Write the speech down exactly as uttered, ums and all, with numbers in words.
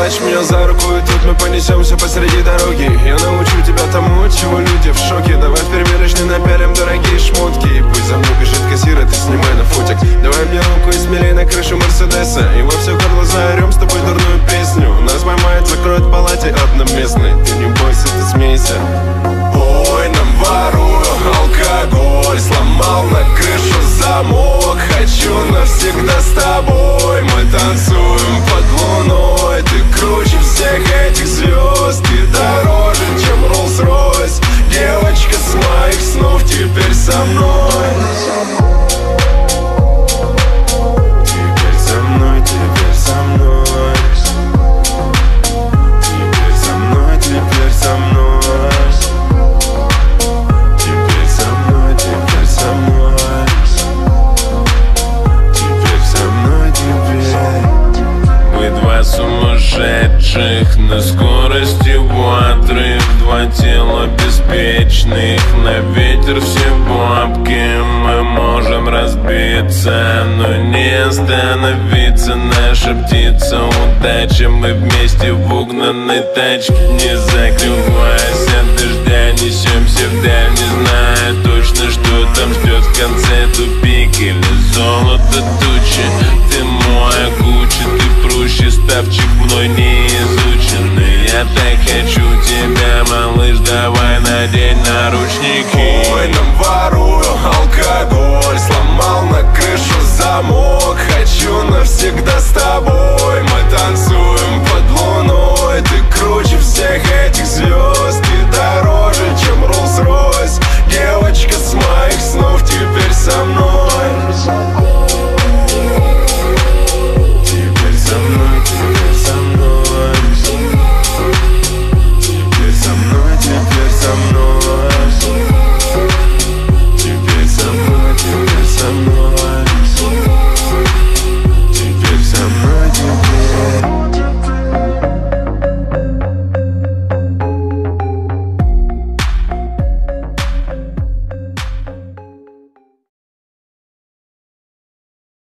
Схватишь меня за руку, и тут мы понесемся посреди дороги. Я научу тебя тому, от чего люди в шоке. Давай в примерочной напялим дорогие шмотки. И пусть за мной бежит кассир, а ты снимай на фотик. Давай мне руку и смелей на крышу Мерседеса. И во все горло заорем с тобой дурную песню. Нас поймают, закроют в палате одноместной. Ты не бойся, ты смейся. Ой, нам ворую алкоголь, сломал на крышу замок. Хочу навсегда с тобой, мы танцуем под луной. Ты круче всех этих звезд, ты дороже, чем Роллс-Ройс. Девочка с моих снов теперь со мной. Теперь со мной, теперь со мной. Теперь со мной, теперь со мной. Сумасшедших на скорости в отрыв. Два тела беспечных, на ветер все бабки. Мы можем разбиться, но не остановиться. Наша птица удача, мы вместе в угнанной тачке. Не закрываясь от дождя, несемся вдаль, не зная точно, что там ждет в конце. Тупик или золото тучи. Ты моя куча, ты проще, ставчик мной не изученный. Я так хочу тебя, малыш, давай надень наручники. Ой, нам ворую алкоголь, сломал на крышу замок. Хочу навсегда с тобой.